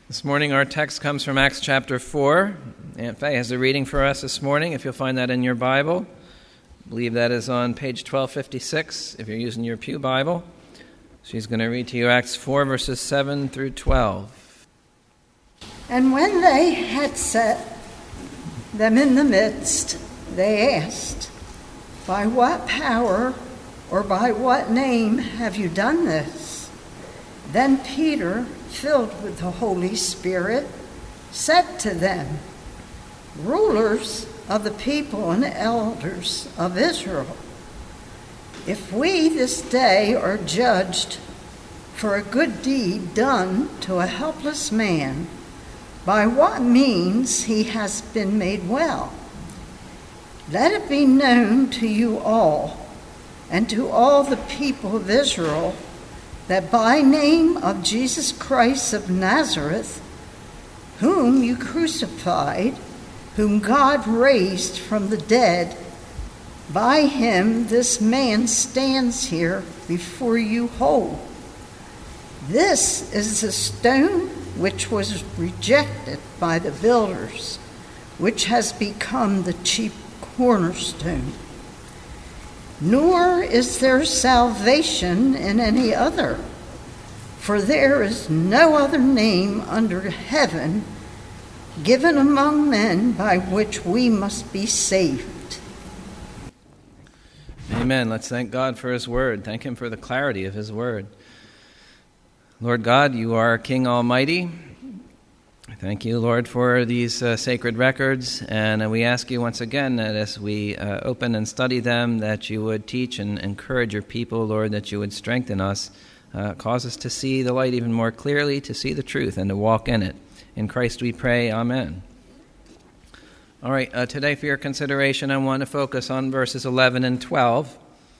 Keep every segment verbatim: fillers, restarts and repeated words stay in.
This morning our text comes from Acts chapter four. Aunt Faye has a reading for us this morning, if you'll find that in your Bible. I believe that is on page twelve fifty-six, if you're using your Pew Bible. She's going to read to you Acts four, verses seven through twelve. And when they had set them in the midst, they asked, "By what power or by what name have you done this?" Then Peter, filled with the Holy Spirit, said to them, "Rulers of the people and elders of Israel, if we this day are judged for a good deed done to a helpless man, by what means he has been made well, let it be known to you all and to all the people of Israel that by name of Jesus Christ of Nazareth, whom you crucified, whom God raised from the dead, by him this man stands here before you whole. This is the stone which was rejected by the builders, which has become the chief cornerstone. Nor is there salvation in any other, for there is no other name under heaven given among men by which we must be saved." Amen. Let's thank God for his word. Thank him for the clarity of his word. Lord God, you are King Almighty. Thank you, Lord, for these uh, sacred records, and uh, we ask you once again that as we uh, open and study them, that you would teach and encourage your people, Lord, that you would strengthen us, uh, cause us to see the light even more clearly, to see the truth, and to walk in it. In Christ we pray, amen. All right, uh, today for your consideration, I want to focus on verses eleven and twelve,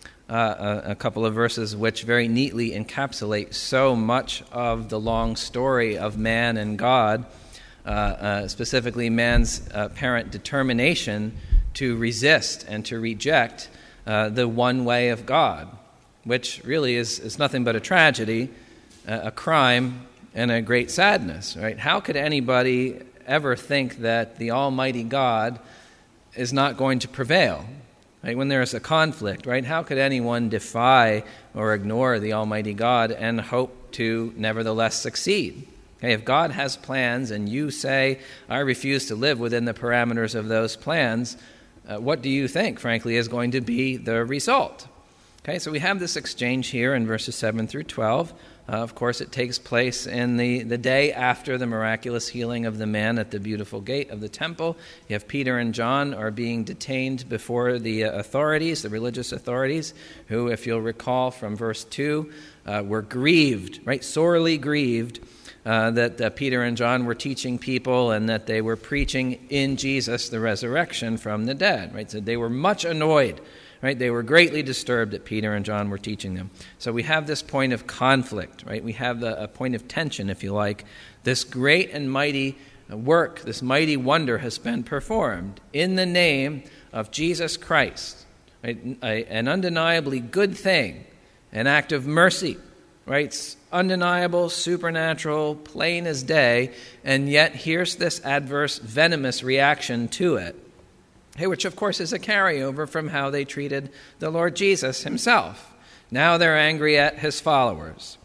uh, a, a couple of verses which very neatly encapsulate so much of the long story of man and God, uh, uh, specifically man's uh, apparent determination to resist and to reject uh, the one way of God, which really is, is nothing but a tragedy, uh, a crime, and a great sadness, right? How could anybody ever think that the Almighty God is not going to prevail? Right? When there is a conflict, right? How could anyone defy or ignore the Almighty God and hope to nevertheless succeed? Okay, if God has plans and you say, "I refuse to live within the parameters of those plans," uh, what do you think, frankly, is going to be the result? Okay, so we have this exchange here in verses seven through twelve. Uh, of course, it takes place in the, the day after the miraculous healing of the man at the beautiful gate of the temple. You have Peter and John are being detained before the authorities, the religious authorities, who, if you'll recall from verse two, uh, were grieved, right, sorely grieved, uh, that uh, Peter and John were teaching people and that they were preaching in Jesus the resurrection from the dead, right? So they were much annoyed. Right? They were greatly disturbed that Peter and John were teaching them. So we have this point of conflict, right? We have the, a point of tension, if you like. This great and mighty work, this mighty wonder has been performed in the name of Jesus Christ, right? A, an undeniably good thing, an act of mercy, right? It's undeniable, supernatural, plain as day, and yet here's this adverse, venomous reaction to it. Hey, which of course is a carryover from how they treated the Lord Jesus himself. Now they're angry at his followers.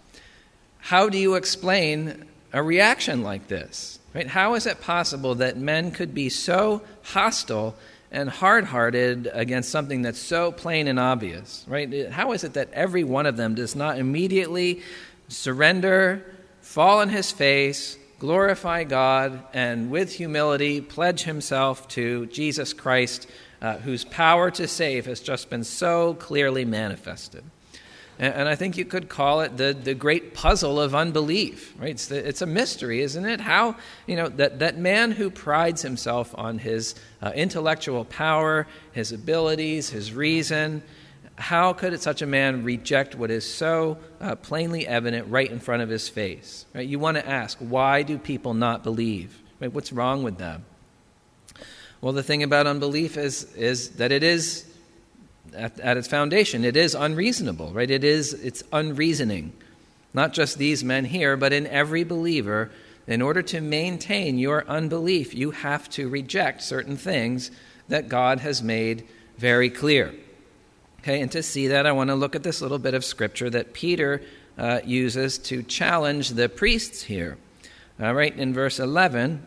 How do you explain a reaction like this? Right? How is it possible that men could be so hostile and hard-hearted against something that's so plain and obvious? Right? How is it that every one of them does not immediately surrender, fall on his face, glorify God, and with humility pledge himself to Jesus Christ, uh, whose power to save has just been so clearly manifested? And, and I think you could call it the, the great puzzle of unbelief, right? It's, the, it's a mystery, isn't it? How, you know, that, that man who prides himself on his uh, intellectual power, his abilities, his reason, how could such a man reject what is so uh, plainly evident right in front of his face? Right? You want to ask, why do people not believe? Right? What's wrong with them? Well, the thing about unbelief is is that it is, at, at its foundation, it is unreasonable. Right? It is it's unreasoning. Not just these men here, but in every believer, In order to maintain your unbelief, you have to reject certain things that God has made very clear. Okay, and to see that, I want to look at this little bit of scripture that Peter uh, uses to challenge the priests here. All right, in verse eleven,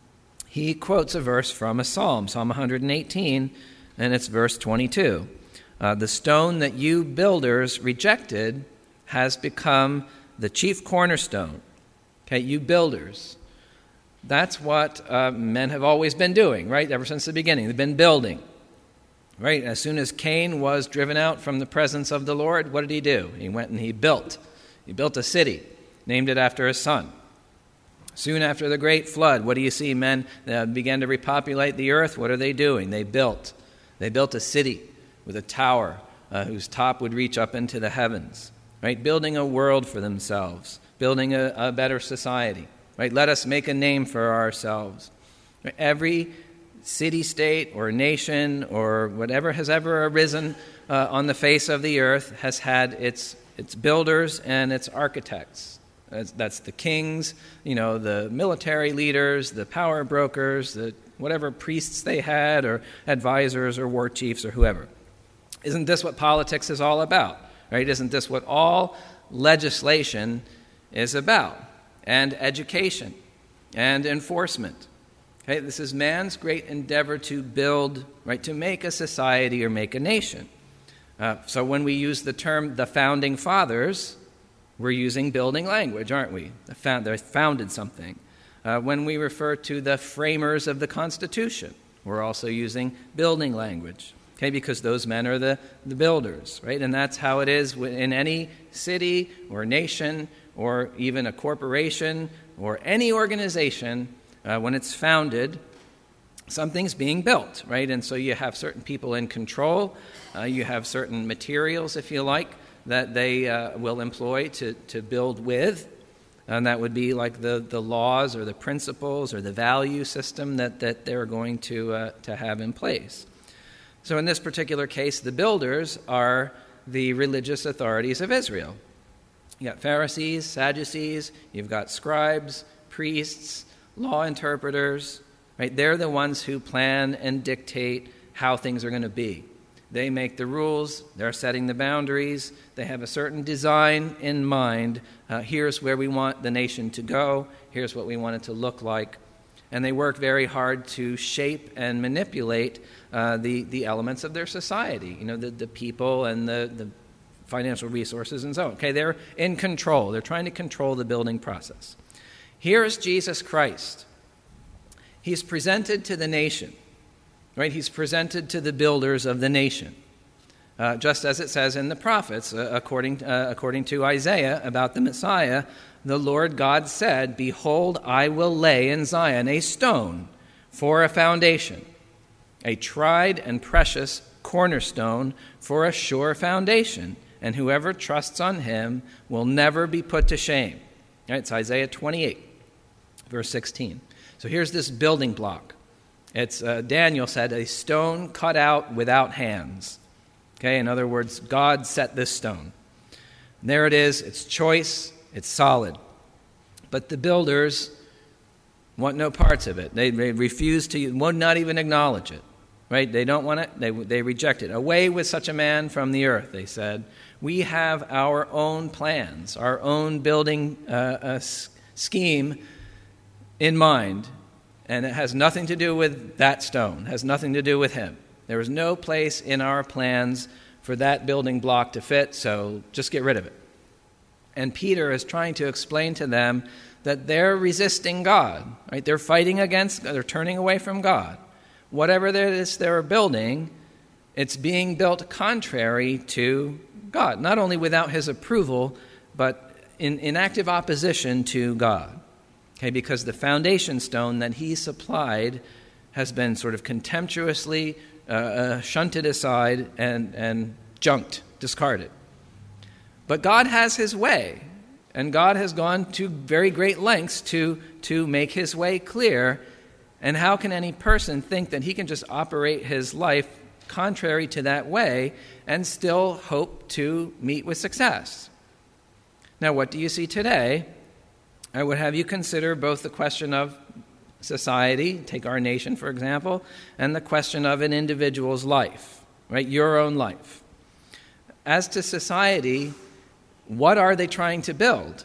he quotes a verse from a psalm, Psalm one hundred eighteen, and it's verse twenty-two. Uh, the stone that you builders rejected has become the chief cornerstone. Okay, you builders. That's what uh, men have always been doing, right? Ever since the beginning. They've been building. Right? As soon as Cain was driven out from the presence of the Lord, what did he do? He went and he built. He built a city, named it after his son. Soon after the great flood, what do you see? Men uh, began to repopulate the earth. What are they doing? They built. They built a city with a tower uh, whose top would reach up into the heavens. Right? Building a world for themselves. Building a, a better society. Right? Let us make a name for ourselves. Right? Every city-state or nation or whatever has ever arisen uh, on the face of the earth has had its its builders and its architects. That's, that's the kings, you know, the military leaders, the power brokers, the whatever priests they had or advisors or war chiefs or whoever. Isn't this what politics is all about? Right? Isn't this what all legislation is about? And education and enforcement. Okay, this is man's great endeavor to build, right, to make a society or make a nation. Uh, so when we use the term the founding fathers, we're using building language, aren't we? The found, they founded something. Uh, when we refer to the framers of the Constitution, we're also using building language, okay, because those men are the, the builders, right? And that's how it is in any city or nation or even a corporation or any organization. Uh, when it's founded, something's being built, right? And so you have certain people in control. Uh, you have certain materials, if you like, that they uh, will employ to, to build with. And that would be like the, the laws or the principles or the value system that, that they're going to, uh, to have in place. So in this particular case, the builders are the religious authorities of Israel. You've got Pharisees, Sadducees, you've got scribes, priests, law interpreters, right? They're the ones who plan and dictate how things are going to be. They make the rules. They're setting the boundaries. They have a certain design in mind. Uh, here's where we want the nation to go. Here's what we want it to look like. And they work very hard to shape and manipulate uh, the, the elements of their society, you know, the, the people and the, the financial resources and so on. Okay, they're in control. They're trying to control the building process. Here is Jesus Christ. He's presented to the nation, right? He's presented to the builders of the nation, uh, just as it says in the prophets, uh, according, uh, according to Isaiah about the Messiah, the Lord God said, "Behold, I will lay in Zion a stone for a foundation, a tried and precious cornerstone for a sure foundation, and whoever trusts on him will never be put to shame." Right, it's Isaiah twenty-eight, verse sixteen. So here's this building block. It's, uh, Daniel said, a stone cut out without hands. Okay, in other words, God set this stone. And there it is. It's choice. It's solid. But the builders want no parts of it. They, they refuse to, would not even acknowledge it. Right? They don't want it. They, they reject it. Away with such a man from the earth, they said. We have our own plans, our own building uh, uh, scheme in mind, and it has nothing to do with that stone, has nothing to do with him. There is no place in our plans for that building block to fit, so just get rid of it. And Peter is trying to explain to them that they're resisting God, right? They're fighting against, they're turning away from God. Whatever it is they're building, it's being built contrary to God, not only without his approval, but in, in active opposition to God. Okay, because the foundation stone that he supplied has been sort of contemptuously uh, uh, shunted aside and, and junked, discarded. But God has his way, and God has gone to very great lengths to, to make his way clear. And how can any person think that he can just operate his life contrary to that way and still hope to meet with success? Now, what do you see today? I would have you consider both the question of society, take our nation, for example, and the question of an individual's life, right? Your own life. As to society, what are they trying to build?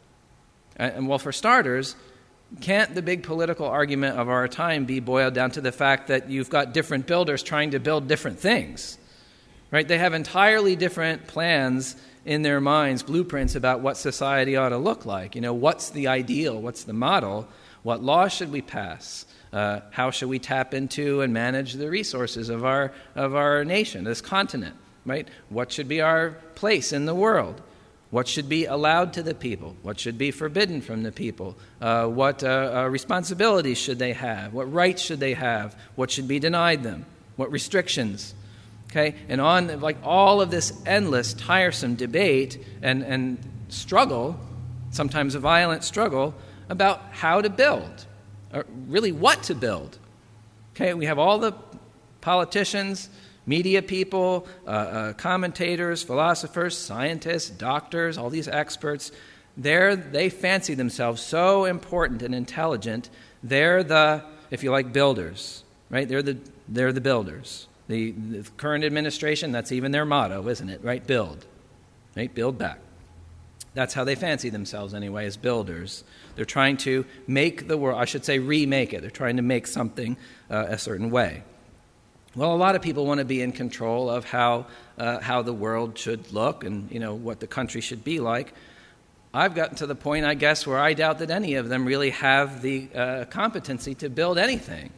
And well, for starters, can't the big political argument of our time be boiled down to the fact that you've got different builders trying to build different things, right? They have entirely different plans in their minds, blueprints about what society ought to look like. You know, what's the ideal? What's the model? What laws should we pass? Uh, how should we tap into and manage the resources of our of our nation, this continent, right? What should be our place in the world? What should be allowed to the people? What should be forbidden from the people? Uh, what uh, uh, responsibilities should they have? What rights should they have? What should be denied them? What restrictions? Okay, and on like all of this endless, tiresome debate and, and struggle, sometimes a violent struggle, about how to build, or really what to build. Okay, we have all the politicians, media people, uh, uh, commentators, philosophers, scientists, doctors, all these experts. They're, they fancy themselves so important and intelligent. They're the, if you like, builders, right? They're the they're the builders. The, the current administration, that's even their motto, isn't it? Right? Build. Right? Build back. That's how they fancy themselves anyway, as builders. They're trying to make the world, I should say remake it. They're trying to make something uh, a certain way. Well, a lot of people want to be in control of how uh, how the world should look and, you know, what the country should be like. I've gotten to the point, I guess, where I doubt that any of them really have the uh, competency to build anything.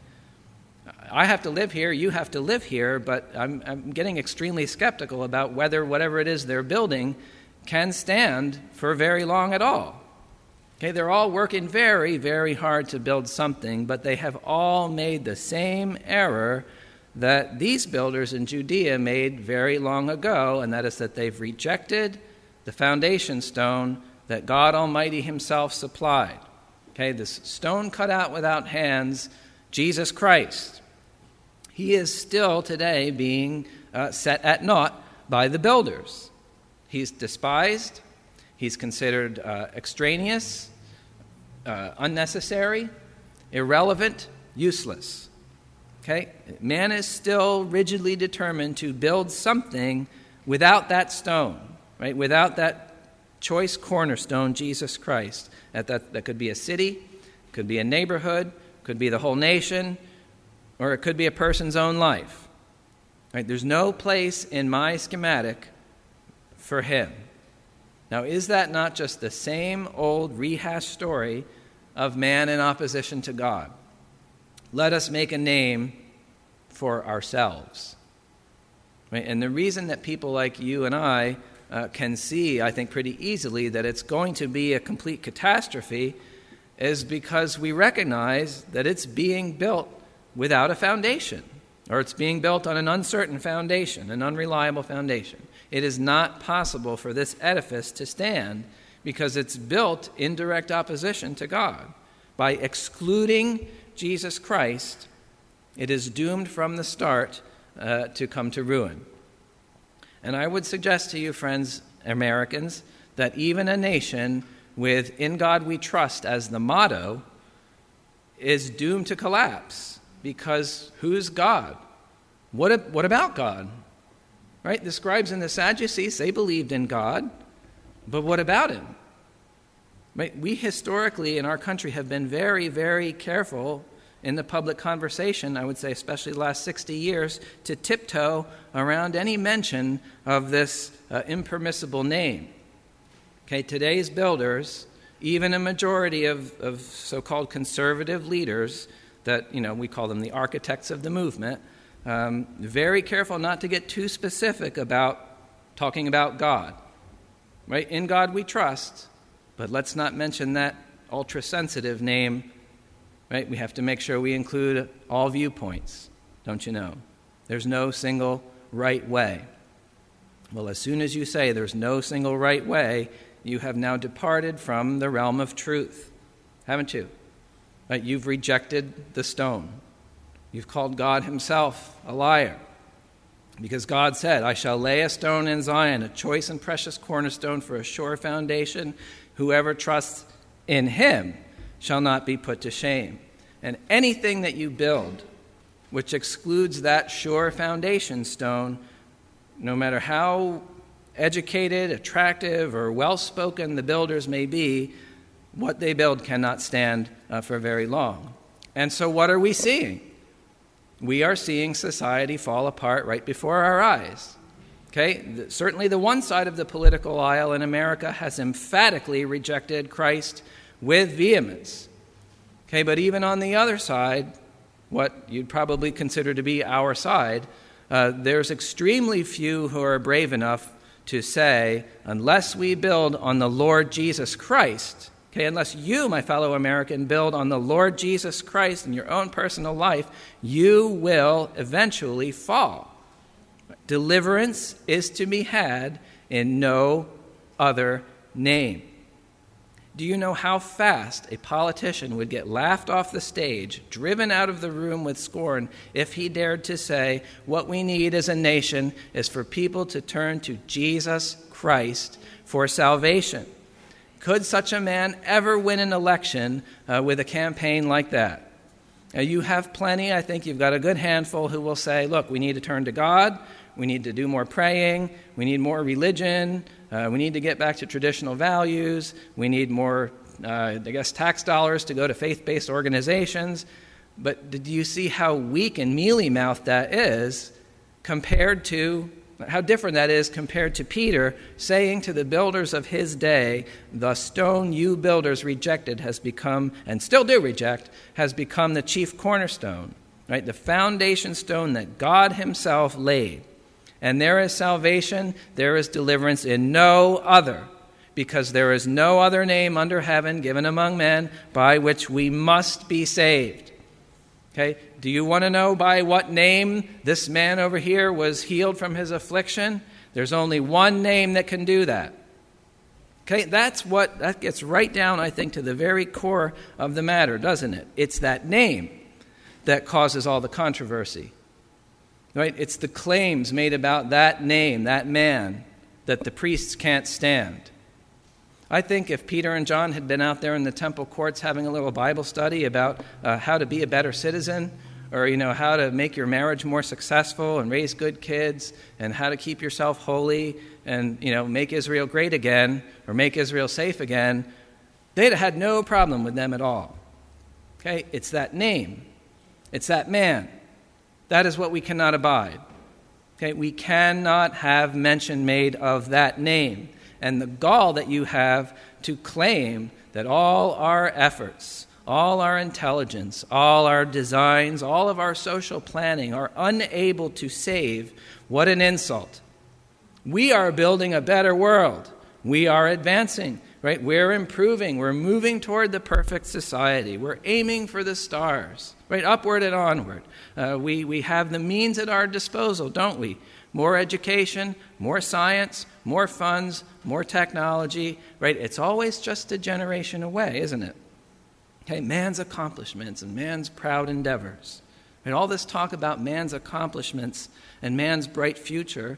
I have to live here, you have to live here, but I'm, I'm getting extremely skeptical about whether whatever it is they're building can stand for very long at all. Okay, they're all working very, very hard to build something, but they have all made the same error that these builders in Judea made very long ago, and that is that they've rejected the foundation stone that God Almighty himself supplied. Okay, this stone cut out without hands, Jesus Christ. He is still today being uh, set at naught by the builders. He's despised, he's considered uh, extraneous, uh, unnecessary, irrelevant, useless. Okay? Man is still rigidly determined to build something without that stone, right? Without that choice cornerstone, Jesus Christ. That, that, that could be a city, could be a neighborhood, could be the whole nation, or it could be a person's own life. Right? There's no place in my schematic for him. Now, is that not just the same old rehashed story of man in opposition to God? Let us make a name for ourselves. Right? And the reason that people like you and I uh, can see, I think pretty easily, that it's going to be a complete catastrophe is because we recognize that it's being built without a foundation, or it's being built on an uncertain foundation, an unreliable foundation. It is not possible for this edifice to stand because it's built in direct opposition to God. By excluding Jesus Christ, it is doomed from the start uh, to come to ruin. And I would suggest to you, friends, Americans, that even a nation with "In God We Trust" as the motto is doomed to collapse. Because who's God? What, what about God? Right? The scribes and the Sadducees, they believed in God, but what about him? Right? We historically in our country have been very, very careful in the public conversation, I would say especially the last sixty years, to tiptoe around any mention of this uh, impermissible name. Okay, today's builders, even a majority of, of so-called conservative leaders, that, you know, we call them the architects of the movement, um, very careful not to get too specific about talking about God. Right? In God we trust, but let's not mention that ultra-sensitive name. Right? We have to make sure we include all viewpoints, don't you know? There's no single right way. Well, as soon as you say there's no single right way, you have now departed from the realm of truth, haven't you? Right? You've rejected the stone. You've called God himself a liar. Because God said, "I shall lay a stone in Zion, a choice and precious cornerstone for a sure foundation. Whoever trusts in him shall not be put to shame. And anything that you build which excludes that sure foundation stone, no matter how educated, attractive, or well-spoken the builders may be, what they build cannot stand uh, for very long. And so what are we seeing? We are seeing society fall apart right before our eyes. Okay, the, certainly the one side of the political aisle in America has emphatically rejected Christ with vehemence. Okay, but even on the other side, what you'd probably consider to be our side, uh, there's extremely few who are brave enough to say, unless we build on the Lord Jesus Christ, okay, unless you, my fellow American, build on the Lord Jesus Christ in your own personal life, you will eventually fall. Deliverance is to be had in no other name. Do you know how fast a politician would get laughed off the stage, driven out of the room with scorn, if he dared to say, what we need as a nation is for people to turn to Jesus Christ for salvation? Could such a man ever win an election uh, with a campaign like that? Now, you have plenty. I think you've got a good handful who will say, look, we need to turn to God. We need to do more praying. We need more religion. Uh, we need to get back to traditional values. We need more, uh, I guess, tax dollars to go to faith-based organizations. But do you see how weak and mealy-mouthed that is compared to, how different that is compared to Peter saying to the builders of his day, the stone you builders rejected has become, and still do reject, has become the chief cornerstone, right? The foundation stone that God himself laid. And there is salvation, there is deliverance in no other, because there is no other name under heaven given among men by which we must be saved. Okay, do you want to know by what name this man over here was healed from his affliction? There's only one name that can do that. Okay, that's what, that gets right down, I think, to the very core of the matter, doesn't it? It's that name that causes all the controversy. Right? It's the claims made about that name, that man, that the priests can't stand. I think if Peter and John had been out there in the temple courts having a little Bible study about uh, how to be a better citizen, or, you know, how to make your marriage more successful and raise good kids, and how to keep yourself holy and, you know, make Israel great again, or make Israel safe again, they'd have had no problem with them at all. Okay? It's that name. It's that man. That is what we cannot abide. Okay, we cannot have mention made of that name. And the gall that you have to claim that all our efforts, all our intelligence, all our designs, all of our social planning are unable to save, what an insult. We are building a better world. We are advancing, right? We're improving. We're moving toward the perfect society. We're aiming for the stars, right? Upward and onward. Uh, we, we have the means at our disposal, don't we? More education, more science, more funds, more technology, right? It's always just a generation away, isn't it? Okay, man's accomplishments and man's proud endeavors. And all this talk about man's accomplishments and man's bright future,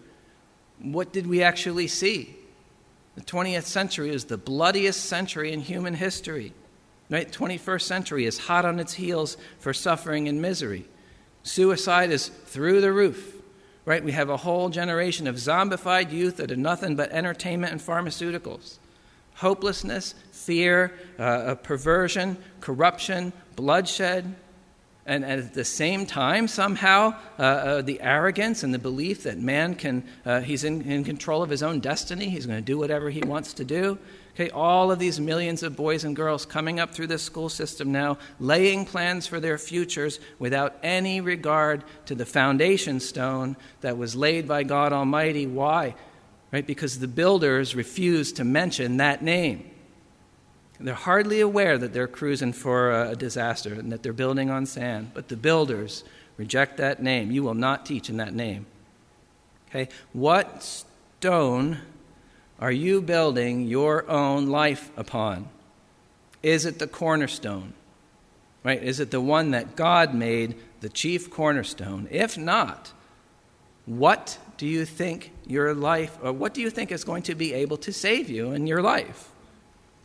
what did we actually see? The twentieth century is the bloodiest century in human history. Right? The twenty-first century is hot on its heels for suffering and misery. Suicide is through the roof. Right? We have a whole generation of zombified youth that are nothing but entertainment and pharmaceuticals. Hopelessness, fear, uh, perversion, corruption, bloodshed. And at the same time, somehow, uh, uh, the arrogance and the belief that man can, uh, he's in, in control of his own destiny, he's going to do whatever he wants to do. Okay, all of these millions of boys and girls coming up through this school system now, laying plans for their futures without any regard to the foundation stone that was laid by God Almighty. Why? Right, because the builders refused to mention that name. They're hardly aware that they're cruising for a disaster and that they're building on sand. But the builders reject that name. You will not teach in that name. Okay? What stone are you building your own life upon? Is it the cornerstone? Right? Is it the one that God made the chief cornerstone? If not, what do you think your life, or what do you think is going to be able to save you in your life?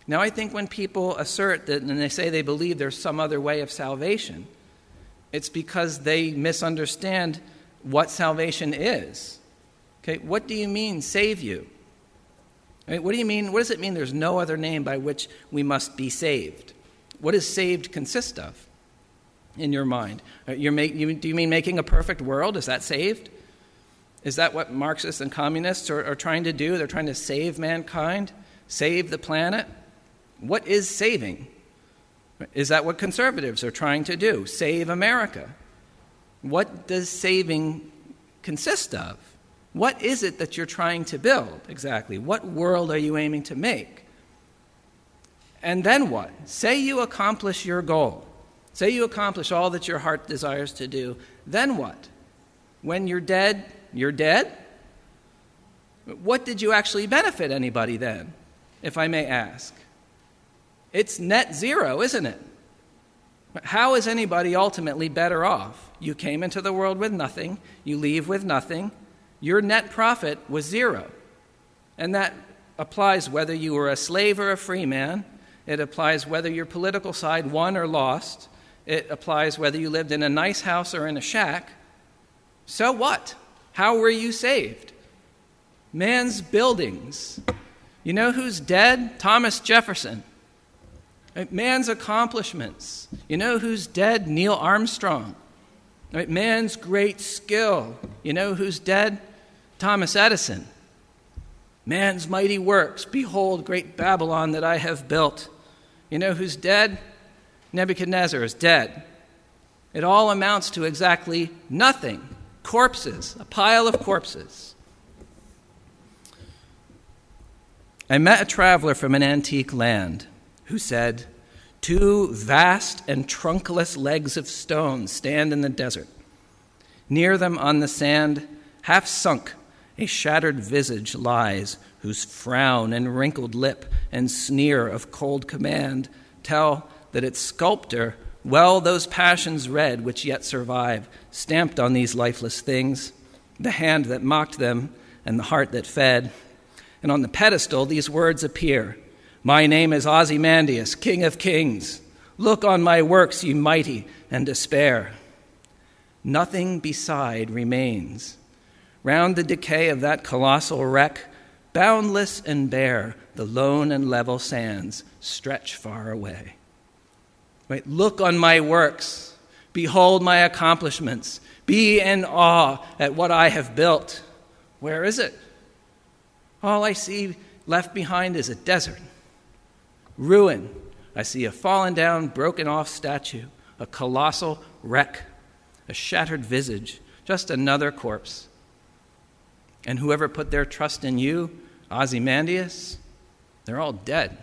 Now, I think when people assert that and they say they believe there's some other way of salvation, it's because they misunderstand what salvation is. Okay, what do you mean, save you? Right, what do you mean? What does it mean there's no other name by which we must be saved? What does saved consist of in your mind? You're make, you, do you mean making a perfect world? Is that saved? Is that what Marxists and communists are, are trying to do? They're trying to save mankind, save the planet? What is saving? Is that what conservatives are trying to do? Save America? What does saving consist of? What is it that you're trying to build exactly? What world are you aiming to make? And then what? Say you accomplish your goal. Say you accomplish all that your heart desires to do. Then what? When you're dead, you're dead? What did you actually benefit anybody then, if I may ask? It's net zero, isn't it? How is anybody ultimately better off? You came into the world with nothing. You leave with nothing. Your net profit was zero. And that applies whether you were a slave or a free man. It applies whether your political side won or lost. It applies whether you lived in a nice house or in a shack. So what? How were you saved? Man's buildings. You know who's dead? Thomas Jefferson. Man's accomplishments. You know who's dead? Neil Armstrong. Right? Man's great skill. You know who's dead? Thomas Edison. Man's mighty works. Behold, great Babylon that I have built. You know who's dead? Nebuchadnezzar is dead. It all amounts to exactly nothing. Corpses, a pile of corpses. I met a traveler from an antique land who said, "Two vast and trunkless legs of stone stand in the desert. Near them on the sand, half sunk, a shattered visage lies, whose frown and wrinkled lip and sneer of cold command tell that its sculptor well those passions read which yet survive, stamped on these lifeless things, the hand that mocked them and the heart that fed. And on the pedestal these words appear, 'My name is Ozymandias, King of Kings. Look on my works, ye mighty, and despair.' Nothing beside remains. Round the decay of that colossal wreck, boundless and bare, the lone and level sands stretch far away. Right? Look on my works. Behold my accomplishments. Be in awe at what I have built. Where is it? All I see left behind is a desert. Ruin. I see a fallen down, broken off statue, a colossal wreck, a shattered visage, just another corpse. And whoever put their trust in you, Ozymandias, they're all dead."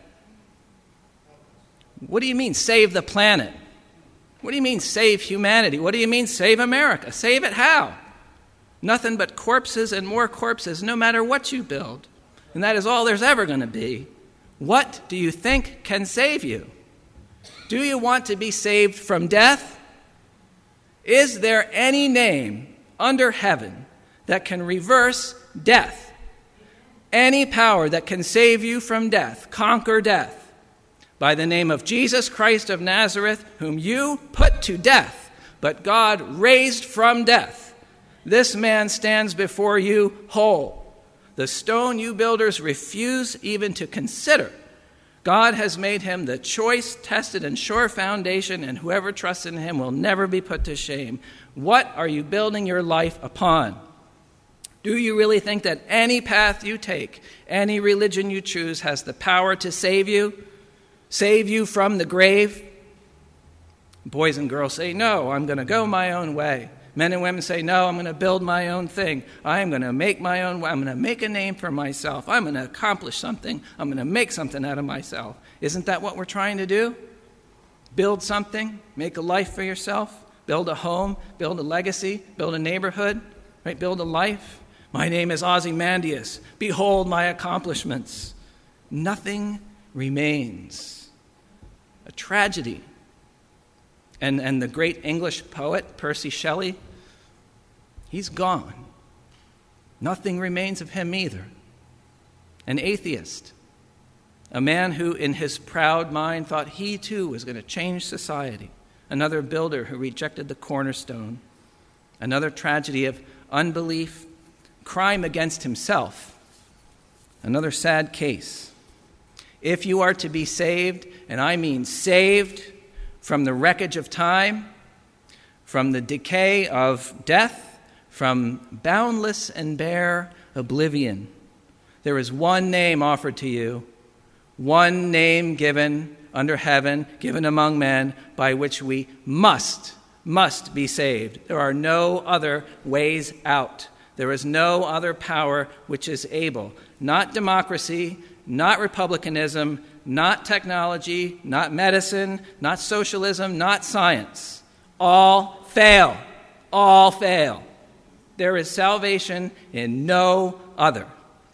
What do you mean, save the planet? What do you mean, save humanity? What do you mean, save America? Save it how? Nothing but corpses and more corpses, no matter what you build. And that is all there's ever going to be. What do you think can save you? Do you want to be saved from death? Is there any name under heaven that can reverse death? Any power that can save you from death, conquer death? By the name of Jesus Christ of Nazareth, whom you put to death, but God raised from death. This man stands before you whole. The stone you builders refuse even to consider. God has made him the choice, tested, and sure foundation, and whoever trusts in him will never be put to shame. What are you building your life upon? Do you really think that any path you take, any religion you choose, has the power to save you? Save you from the grave? Boys and girls say, "No, I'm going to go my own way." Men and women say, "No, I'm going to build my own thing. I'm going to make my own way. I'm going to make a name for myself. I'm going to accomplish something. I'm going to make something out of myself." Isn't that what we're trying to do? Build something, make a life for yourself, build a home, build a legacy, build a neighborhood, right? Build a life. My name is Ozymandias. Behold my accomplishments. Nothing remains. A tragedy. And, and the great English poet, Percy Shelley, he's gone. Nothing remains of him either. An atheist. a man who in his proud mind thought he too was going to change society, another builder who rejected the cornerstone, another tragedy of unbelief, crime against himself, another sad case. If you are to be saved, and I mean saved from the wreckage of time, from the decay of death, from boundless and bare oblivion, there is one name offered to you, one name given under heaven, given among men, by which we must, must be saved. There are no other ways out. There is no other power which is able. Not democracy, not republicanism, not technology, not medicine, not socialism, not science. All fail. All fail. There is salvation in no other.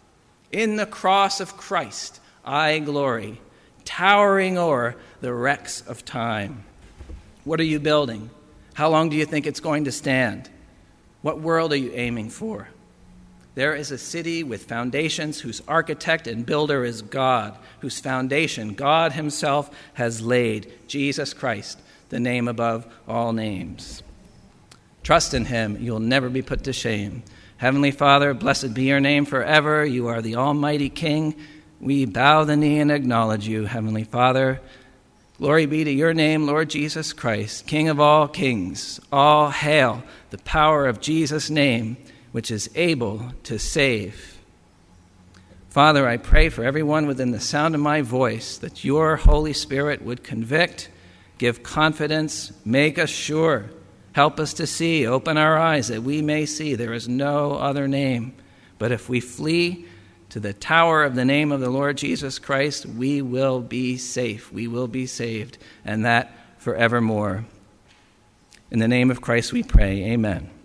In the cross of Christ, I glory, towering o'er the wrecks of time. What are you building? How long do you think it's going to stand? What world are you aiming for? There is a city with foundations whose architect and builder is God, whose foundation God himself has laid, Jesus Christ, the name above all names. Trust in him. You'll never be put to shame. Heavenly Father, blessed be your name forever. You are the Almighty King. We bow the knee and acknowledge you, Heavenly Father. Glory be to your name, Lord Jesus Christ, King of all kings. All hail the power of Jesus' name, which is able to save. Father, I pray for everyone within the sound of my voice that your Holy Spirit would convict, give confidence, make us sure, help us to see, open our eyes that we may see there is no other name. But if we flee to the tower of the name of the Lord Jesus Christ, we will be safe, we will be saved, and that forevermore. In the name of Christ we pray, amen.